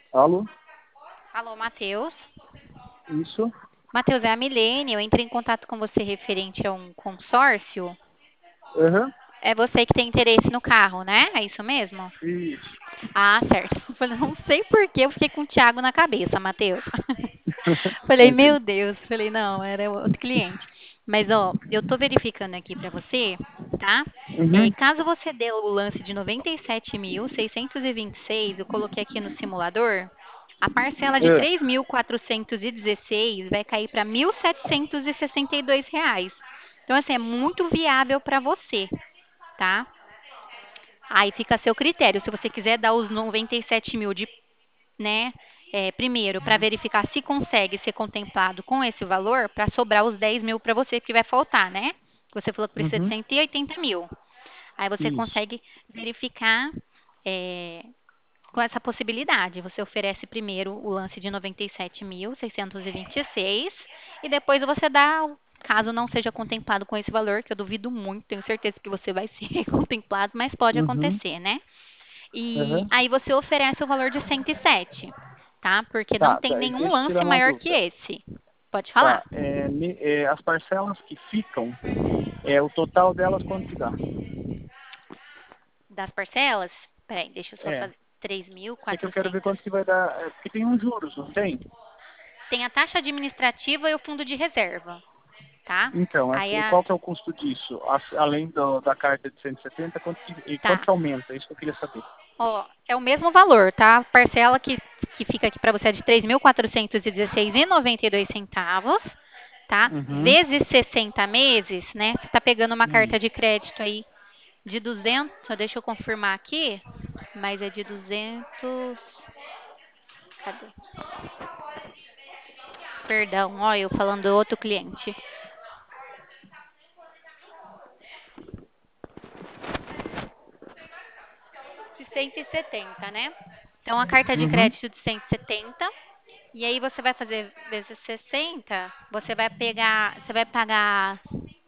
Alô? Alô, Matheus. Isso? Matheus, é a Milene. Eu entrei em contato com você referente a um consórcio. Aham. É você que tem interesse no carro, né? É isso mesmo? Isso. Ah, certo. Eu falei, não sei por que eu fiquei com o Thiago na cabeça, Matheus. Falei, meu Tranquilo. Deus. Falei, não, era outro cliente. Mas, ó, eu tô verificando aqui pra você, tá? Uhum. Caso você dê o lance de 97.626, eu coloquei aqui no simulador, a parcela de É. 3.416 vai cair para R$ 1.762. Então, assim, é muito viável para você, tá? Aí fica a seu critério. Se você quiser dar os 97 mil de, né, primeiro, para verificar se consegue ser contemplado com esse valor, para sobrar os 10 mil para você que vai faltar, né? Você falou que precisa de Uhum. 180 mil. Aí você Isso. consegue verificar é, com essa possibilidade. Você oferece primeiro o lance de 97.626 e depois você dá, caso não seja contemplado com esse valor, que eu duvido muito, tenho certeza que você vai ser contemplado, mas pode Uhum. acontecer, né? E Aham. aí você oferece o valor de 107, tá? Porque não Tá, tem nenhum deixa eu lance tirar uma maior que dúvida. esse. Pode Tá, falar. as parcelas que ficam, o total delas quanto que dá? Das parcelas, peraí, deixa eu só É, fazer. três mil é que eu quero ver 400. quanto que vai dar, porque tem uns juros, não tem? Tem a taxa administrativa e o fundo de reserva, tá? Então, Aí qual que é o custo disso? Além da carta de 170, quanto tá. que aumenta? É isso que eu queria saber. Ó, é o mesmo valor, tá? A parcela que fica aqui para você é de 3.416,92 centavos, tá? Uhum. Vezes 60 meses, né? Você tá pegando uma Hum. carta de crédito aí de 200, deixa eu confirmar aqui, mas é de 200, cadê? Perdão, ó, eu falando do outro cliente. De 170, né? Então a carta de Uhum. crédito de 170. E aí você vai fazer vezes 60, você vai pagar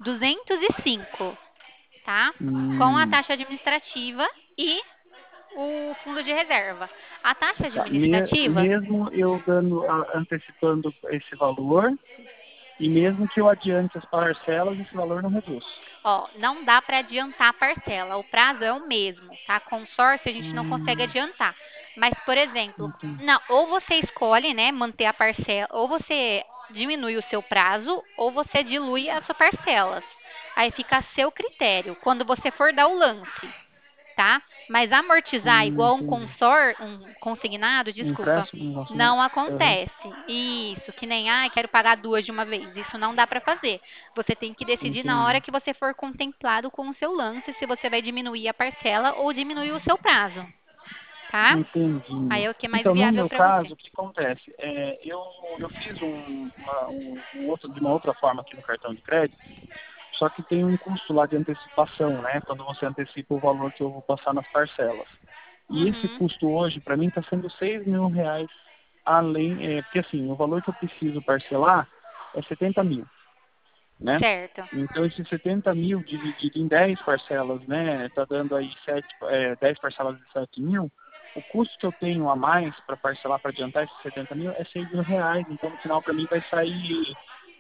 205, tá? Com a Hum. taxa administrativa e o fundo de reserva. A taxa Tá. administrativa, Mesmo eu antecipando esse valor, e mesmo que eu adiante as parcelas, esse valor não reduz. ó, não dá para adiantar a parcela, o prazo é o mesmo, tá? Consórcio a gente não consegue Hum, adiantar. Mas, por exemplo, entendi. não, ou você escolhe, né, manter a parcela, ou você diminui o seu prazo, ou você dilui as suas parcelas. Aí fica a seu critério, quando você for dar o lance, tá? Mas amortizar igual Entendi. um consignado, Um desculpa, empréstimo, um negócio. não Aham. acontece. Isso, que nem, ah, quero pagar duas de uma vez. Isso não dá para fazer. Você tem que decidir na hora Entendi. que você for contemplado com o seu lance, se você vai diminuir a parcela ou diminuir o seu prazo, tá? Aí Entendi. é o que é mais Então, no viável meu para você. caso, o que acontece? Eu fiz um outro, de uma outra forma aqui no cartão de crédito, só que tem um custo lá de antecipação, né? Quando você antecipa o valor que eu vou passar nas parcelas. E esse Uhum, custo hoje, para mim, está sendo R$ 6.000, porque assim, o valor que eu preciso parcelar é 70 mil, né? certo. Então, esses 70 mil dividido em 10 parcelas, né? Está dando aí 10 parcelas de 7 mil. O custo que eu tenho a mais para parcelar, para adiantar esses 70 mil, é R$ 6.000. Então, no final, para mim, vai sair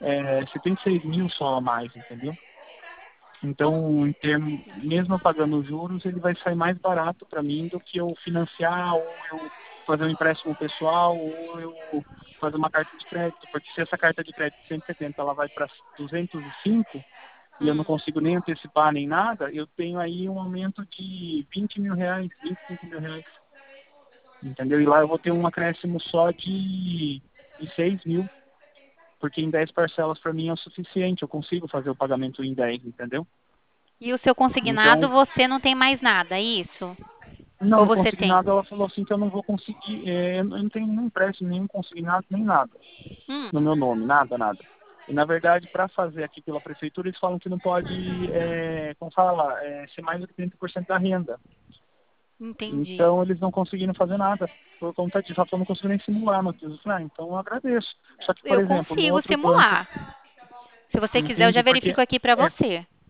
76 mil só a mais, entendeu? Como, Então, mesmo eu pagando os juros, ele vai sair mais barato para mim do que eu financiar, ou eu fazer um empréstimo pessoal, ou eu fazer uma carta de crédito, porque se essa carta de crédito de 170 ela vai para 205 e eu não hum. consigo nem antecipar nem nada, eu tenho aí um aumento de R$ 20.000, R$ 25.000, entendeu? E lá eu vou ter um acréscimo só de 6 mil, porque em 10 parcelas para mim é o suficiente, eu consigo fazer o pagamento em 10, entendeu? E o seu consignado, Então, você não tem mais nada, é isso? não, Ou no você tem? consignado ela falou assim que eu não vou conseguir, eu não tenho nenhum empréstimo, nenhum consignado, nem nada Hum, no meu nome, nada, nada. E na verdade, para fazer aqui pela prefeitura, eles falam que não pode, como fala, ser mais do que 30% da renda. entendi. Então eles não conseguiram fazer nada. Por conta disso, eu não consigo nem simular, Matheus. Eu falei, então eu agradeço. Só que, por Eu exemplo, no consigo outro banco, simular. Se você quiser, eu já entende? Porque verifico aqui pra é, você.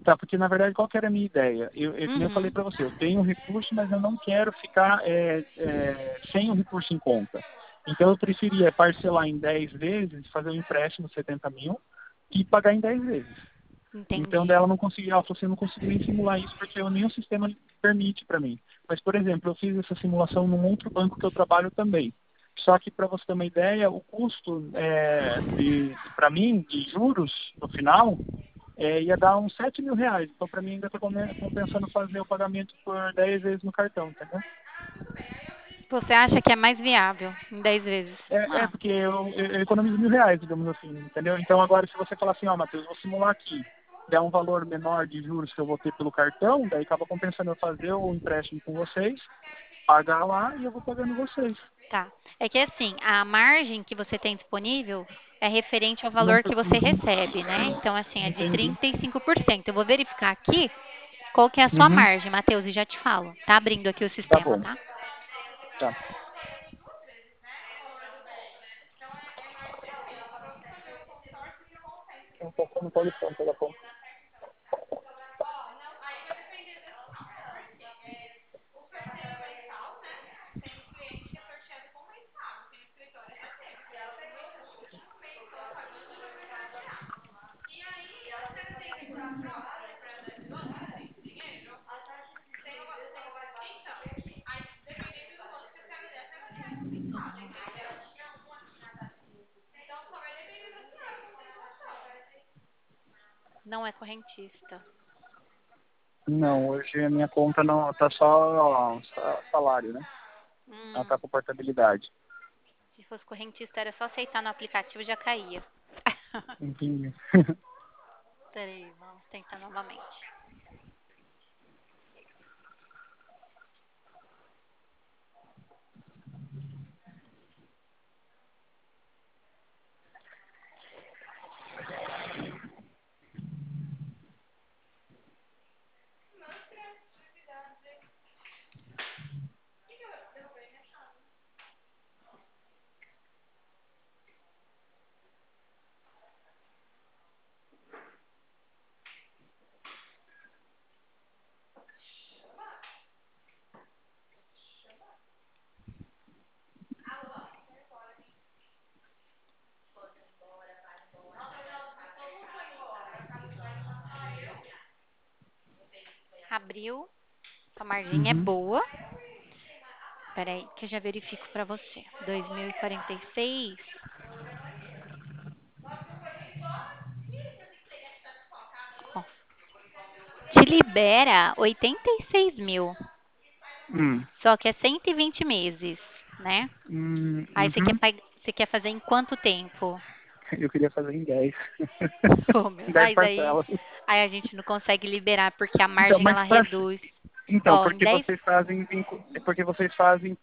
Tá, porque na verdade qual que era a minha ideia? Como eu falei Uhum. para você, eu tenho um recurso, mas eu não quero ficar sem o recurso em conta. Então eu preferia parcelar em 10 vezes, fazer um empréstimo de 70 mil e pagar em 10 vezes. Então daí Entendi. ela não conseguia, ela falou assim, eu não consigo nem simular isso porque nem o sistema permite para mim. Mas, por exemplo, eu fiz essa simulação num outro banco que eu trabalho também. Só que para você ter uma ideia, o custo para mim de juros no final ia dar uns 7 mil reais. Então, para mim, ainda estou compensando fazer o pagamento por 10 vezes no cartão, entendeu? Você acha que é mais viável em 10 vezes? Ah, Porque eu economizo R$ 1.000, digamos assim, entendeu? Então, agora, se você falar assim, ó, Matheus, vou simular aqui, der um valor menor de juros que eu vou ter pelo cartão, daí acaba compensando eu fazer o empréstimo com vocês, pagar lá e eu vou pagando vocês. tá. É que assim, a margem que você tem disponível é referente ao Não, valor que você uhum, recebe, né? Então, assim, é de entendi. 35%. Eu vou verificar aqui qual que é a sua Uhum, margem, Matheus, e já te falo. Tá abrindo aqui o tá sistema, bom. tá? Tá. Eu tô falando com a lição, telefone. Não é correntista. Não, hoje a minha conta não tá só salário, né? Ela tá Hum, com portabilidade. se fosse correntista, era só aceitar no aplicativo e já caía. Entendi. Peraí, vamos tentar novamente. Abriu, a margem é Uhum. boa. Peraí, que eu já verifico para você. 2046. Ó, te libera 86 mil. Hum. Só que é 120 meses, né? Aí Uhum. você quer fazer em quanto tempo? Eu queria fazer em 10. Pô, meu, Em 10 mas parcelas. aí a gente não consegue liberar porque a Então, margem mas ela pra, reduz. então, Ó, em porque 10. vocês fazem porque vocês fazem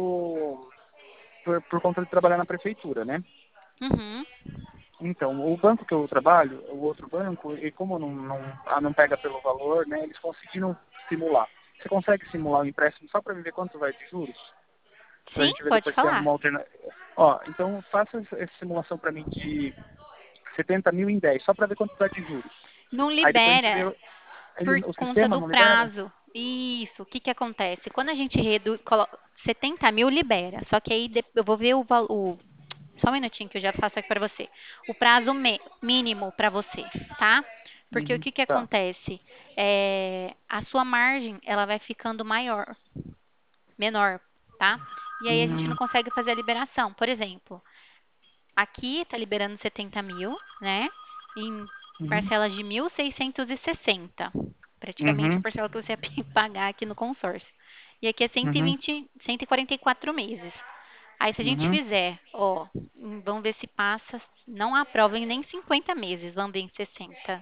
por conta de trabalhar na prefeitura, né? Uhum. Então, o banco que eu trabalho, o outro banco, e como não pega pelo valor, né, eles conseguiram simular. Você consegue simular o empréstimo só para ver quanto vai de juros? Para a Sim, gente ver pode depois se tem falar. alguma alternativa. Ó, então faça essa simulação para mim de 70 mil em 10, só para ver quanto dá de juros. Não Aí depois a gente vê, libera por o conta sistema do não libera? prazo. Isso, o que que acontece? Quando a gente reduz, 70 mil libera, só que aí eu vou ver o valor. Só um minutinho que eu já faço aqui para você. O prazo mínimo para você, tá? Porque o Uhum, que que tá. acontece? A sua margem, ela vai ficando menor, tá? E aí a gente não Hum, consegue fazer a liberação. Por exemplo, aqui está liberando 70 mil, né? Em uhum, parcelas de 1.660. Praticamente a uhum, parcela que você ia pagar aqui no consórcio. E aqui é uhum, 120, 144 meses. Aí se a gente uhum. fizer, ó, vamos ver se passa, não aprova em nem 50 meses, vamos ver em 60.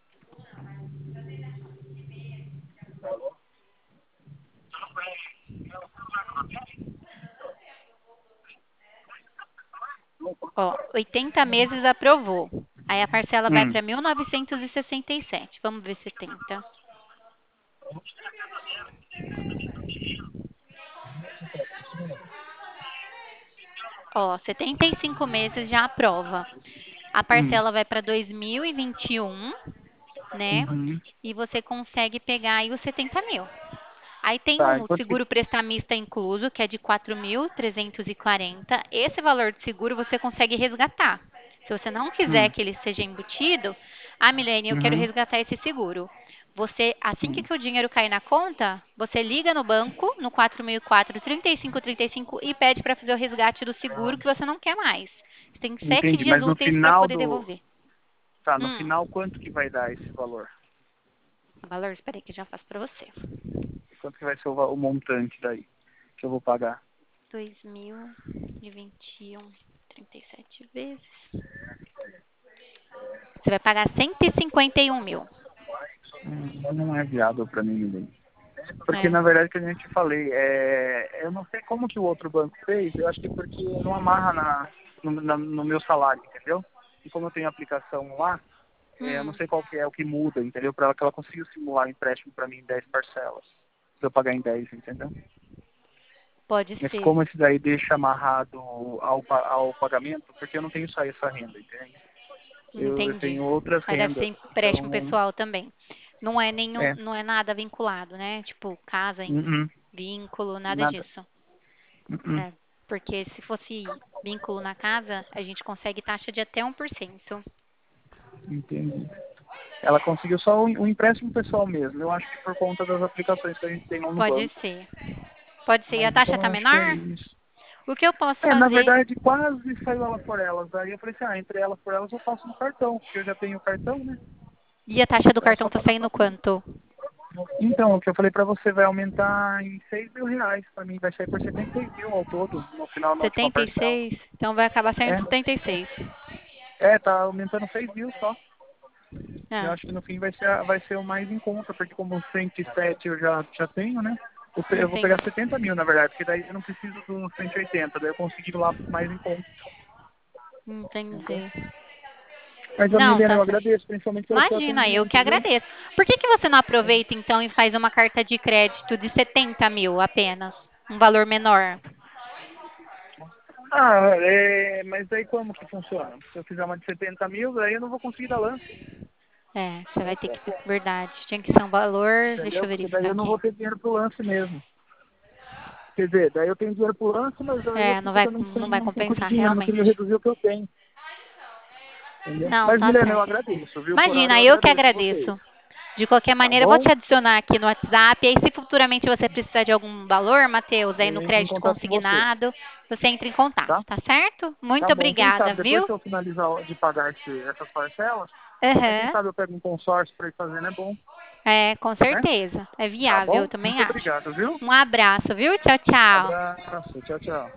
Ó, 80 meses aprovou. Aí a parcela vai Hum. para 1.967. Vamos ver 70. Ó, 75 meses já aprova. A Hum. parcela vai para 2021. né? Uhum. E você consegue pegar aí os 70 mil. Aí tem Tá, o enquanto que... seguro prestamista incluso, que é de 4.340. Esse valor de seguro você consegue resgatar. Se você não quiser Hum. que ele seja embutido, ah, Milene, eu quero Uhum. resgatar esse seguro. Você, assim Hum. que o dinheiro cair na conta, você liga no banco, no 4004 3535 e pede para fazer o resgate do seguro que você não quer mais. Você tem 7 Entendi, dias mas no úteis para final poder do... devolver. Tá, no Hum, final quanto que vai dar esse valor? o valor, espera aí que eu já faço para você. Quanto que vai ser o montante daí que eu vou pagar? 2021, 37 vezes. Você vai pagar 151 mil. Não é viável para mim, ninguém. Porque, É. na verdade, que a gente falei, eu não sei como que o outro banco fez, eu acho que porque não amarra no meu salário, entendeu? E como eu tenho aplicação lá, eu não Hum, sei qual que é o que muda, entendeu? Para que ela consiga simular o empréstimo para mim em 10 parcelas. Se eu pagar em 10, entendeu? pode Mas ser. como esse daí deixa amarrado ao pagamento, porque eu não tenho só essa renda, entende? Eu Entendi. tenho outras Aí deve ser rendas, empréstimo então, pessoal também. Não é nenhum, é, não é nada vinculado, né? Tipo, casa em uh-uh, vínculo, nada nada, disso. uh-uh, É, porque se fosse vínculo na casa, a gente consegue taxa de até 1%. entendi. Ela conseguiu só o empréstimo pessoal mesmo. Eu acho que por conta das aplicações que a gente tem lá no Pode banco. ser. Pode ser. E a Mas taxa então tá eu acho que é menor? isso. O que eu posso Na fazer? verdade, quase saiu ela por elas. Daí eu falei assim, entre elas por elas eu faço no cartão, porque eu já tenho o cartão, né? E a taxa do É cartão só tá pagar saindo só. quanto? Então, o que eu falei pra você vai aumentar em 6 mil reais. Pra mim vai sair por 76 mil ao todo, no final, na última parcela. 76? Então vai acabar saindo É, 76. tá aumentando 6 mil só. Eu Ah, acho que no fim vai ser o mais em conta, porque como 107 eu já tenho, né? Eu vou entendi. pegar 70 mil, na verdade, porque daí eu não preciso do 180, daí eu consigo ir lá mais em conta. Entendeu? Entendi. Mas a Não, Milena, tá eu certo. agradeço, principalmente pelo seu Imagina, eu que atendimento, viu? agradeço. Por que que você não aproveita então e faz uma carta de crédito de 70 mil apenas? Um valor menor? Mas daí como que funciona? Se eu fizer uma de 70 mil, daí eu não vou conseguir dar lance, É, você vai ter que. Verdade. Tinha que ser um valor. Deixa entendeu? eu Porque daí verificar eu não aqui. vou ter dinheiro pro lance mesmo. Quer dizer, daí eu tenho dinheiro pro lance, mas daí eu É, fico também não sem vai um pouco de compensar, dinheiro, não queria realmente. reduzir o que eu tenho, entendeu? Não, Mas, tá Milena, eu certo. agradeço, viu? Por hora eu Imagina, eu que agradeço vocês. agradeço. De qualquer Tá maneira, eu vou bom? te adicionar aqui no WhatsApp. E aí, se futuramente você precisar de algum valor, Matheus, aí Eu no entro em crédito contato com você, consignado, você entra em contato, tá? tá certo? Tá Muito bom. Quem obrigada, sabe, depois viu? que eu finalizar de pagar essas parcelas, aí quem Aham. sabe eu pego um consórcio para ir fazendo, é bom, É, com né? certeza. É Tá viável, eu bom? também Muito acho. obrigado, viu? Um abraço, viu? Tchau, tchau. Abraço. Tchau, tchau.